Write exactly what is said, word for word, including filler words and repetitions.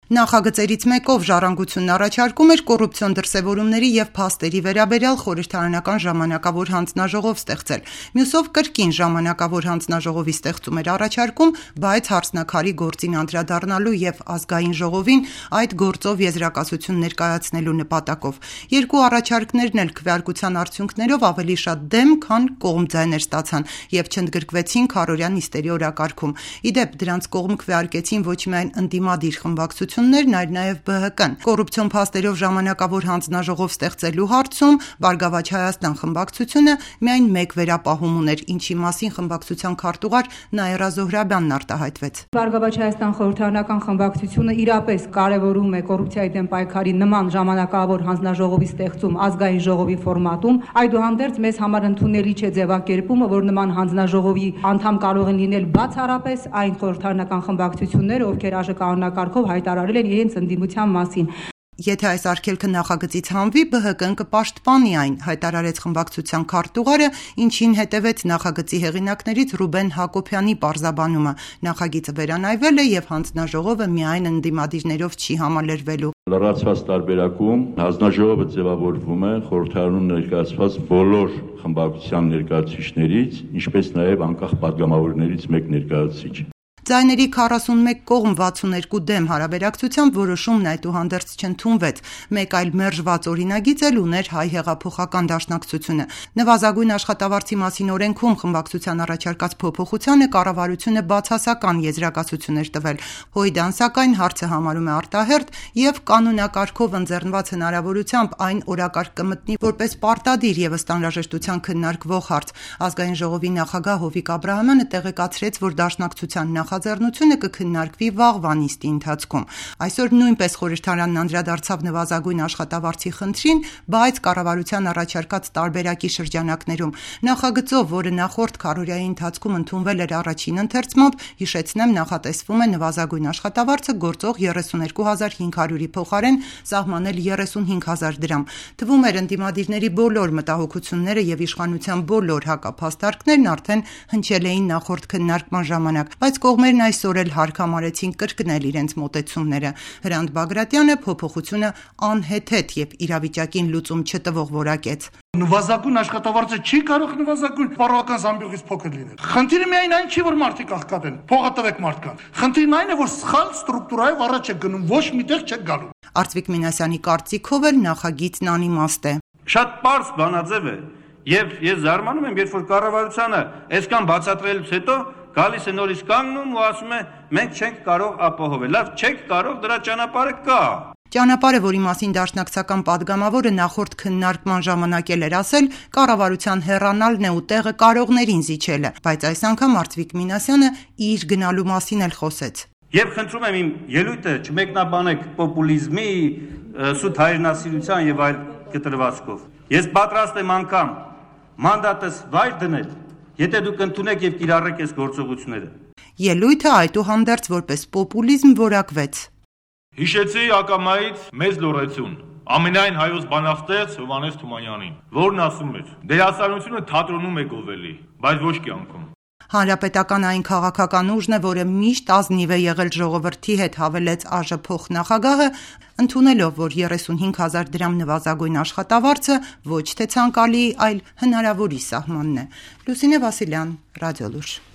Նախագծերից մեկով «Ժառանգությունն» առաջարկում էր կոռուպցիոն դրսևորումների և փաստերի վերաբերյալ խորհրդարանական ժամանակավոր հանձնաժողով ստեղծել, մյուսով կրկին ժամանակավոր հանձնաժողովի ստեղծում էր առաջարկում, բայց «Հարսնաքարի» գործին անդրադառնալու և ազգային ժողովին այդ գործով եզրակացություն ներկայացնելու նպատակով։ Երկու առաջարկներն էլ քվեարկության արդյունքներով ավելի շատ դեմ, քան կողմ ձայներ ստացան և չընդգրկվեցին քառօրյա նիստերի օրակարգում։ Ի դեպ, դրանց կողմ քվեարկեցին ոչ միայն ընդդիմադիր խմբակցություններն, այլ նաև Բ Հ Կն։ Կոռուպցիոն փաստերով ժամանակավոր հանձնաժողով ստեղծելու հարցում «Բարգավաճ Հայաստան» խմբակցությունը միայն մեկ վերապահում ուներ, ինչի մասին խմբակցության քարտուղար Նաիրա Զոհրաբյանն արտահայտվեց։ «Բարգավաճ Հայաստան» խորհրդարանական խմբակցությունը իրապես կարևորում է կոռուպցիայի դեմ պայքարի նման ժամանակավոր հանձնաժողովի ստեղծում ազգային ժողովի ֆորմատում։ Այդուհանդերձ մեզ համար ընդունելի չէ ձևակերպումը, որ նման հանձնաժողովի անդամ կարող են լինել բացառապես այն խորհրդարանական խմբակցությունները, ովքեր ԱԺ կանոնակարգով հայտարարել են իրենց ընդդիմության մասին։ Եթե այս արգելքը նախագծից հանվի, Բ Հ Կն կպաշտպանի այն, հայտարարեց խմբակցության քարտուղարը, ինչին հետևեց նախագծի հեղինակներից Ռուբեն Հակոբյանի պարզաբանումը։ Նախագիծը վերանայվել է և հանձնաժողովը միայն ընդդիմադիրներով չի համալրվելու։ Լրացված տարբերակում հանձնաժողովը ձևավորվում է խորհրդարանում ներկայացված բոլոր խմբակցության ներկայացուցիչներից, ինչպես նաև անկախ պատգամավորներից մեկ ներկայացուցիչ։ Ձայների քառասունմեկ կողմ վաթսուններկու դեմ հարաբերակցությամբ որոշումն այդուհանդերձ չընդունվեց։ Մեկ այլ մերժված օրինագիծ էլ ուներ Հայ հեղափոխական դաշնակցությունը։ Նվազագույն աշխատավարձի մասին օրենքում խմբակցության առաջարկած փոփոխությանը կառավարությունը բացասական եզրակացություն էր տվել։ Հույդան, սակայն, հարցը համարում է արտահերթ և կանոնակարգով ընձեռնված հնարավորությամբ այն օրակարգ կմտնի որպես պարտադիր և ըստ անհրաժեշտության քննարկվող հարց։ Ազգային ժողովի նախագահ Հովիկ Աբրահամյանը տեղեկացրեց, որ դաշնակցության նախաձեռնությունը կքննարկվի վաղվա նիստի ընթացքում։ Այսօր նույնպես խորհրդարանն անդրադարձավ նվազագույն աշխատավարձի խնդրին, բայց կառավարության առաջարկած տարբերակի շրջանակներում։ Նախագծով, որը նախորդ քառօրյայի ընթացքում ընդունվել էր առաջին ընթերցմամբ, հիշեցնեմ, նախատեսվում է նվազագույն աշխատավարձը գործող երեսուներկու հազար հինգ հարյուրի փոխարեն սահմանել երեսունհինգ հազար դրամ։ Թվում էր ընդդիմադիրների բոլոր մտահոգությունները և իշխանության բոլոր հակափաստարկներն արդեն հնչել էին նախորդ քննարկման ժամանակ, բայց կողմերն այսօր էլ հարկամարեցին կրկնել իրենց մոտեցումները։ Հրանտ Բագրատյանը փոփոխությունը անհեթեթ և իրավիճակին լուծում չտվող որակեց։ Նվազագույն աշխատավարձը չի կարող նվազագույն պարողական զամբյուղից փոքր լինել։ Խնդիրը միայն այն չի, որ մարդիկ աղքատեն, փողը տվեք մարդկանց։ Խնդիրն այն է, որ սխալ ստրուկտուրայով առաջ է գնում, ոչ միտեղ չեք գալու։ Արծվիկ Մինասյանի կարծիքով էլ նախագիծն անիմաստ է։ Շատ պարզ բանաձև է, եւ ես զարմանում եմ, երբ որ կառավարությունը այսքան բացատրելուց հետո գալիս է նորից կանգնում ու ասում է մենք չենք կարող ապահովել։ Լավ, չեք կարող, դրա ճանապարհը կա։ Ճանապարհը, որի մասին դաշնակցական падգամավորը նախորդ քննարկման ժամանակ էլ էր ասել, կառավարության հեռանալն է ու տեղը կարողներին զիջելը, բայց այս անգամ Արծվիկ Մինասյանը իր գնալու մասին էլ խոսեց։ Եվ խնդրում եմ իմ ելույթը չմեկնաբանեք պոպուլիզմի, սուտ հայրենասիրության եւ այլ կտրվածքով։ Ես պատրաստ եմ անգամ մանդատս վայր դնել, եթե դուք ընդունեք եւ կիրառեք այս գործողությունները։ Ելույթը այդուհանդերձ որպես պոպուլիզմ որակվեց։ Հիշեցի ակամայից մեծ լոռեցուն, ամենայն հայոց բանաստեղծ Հովհաննես Թումանյանին, որն ասում էր. «Դերասանությունը թատրոնում է գովելի, բայց ոչ կյանքում»։ Հանրապետական այն քաղաքական ուժն է, որը միշտ ազնիվ է եղել ժողովրդի հետ, հավելեց ԱԺ փոխնախագահը, ընդունելով, որ երեսունհինգ հազար դրամ նվազագույն աշխատավարձը ոչ թե ցանկալի, այլ հնարավորի սահմանն է։ Լուսինե Վասիլյան, Ռադիոլուր։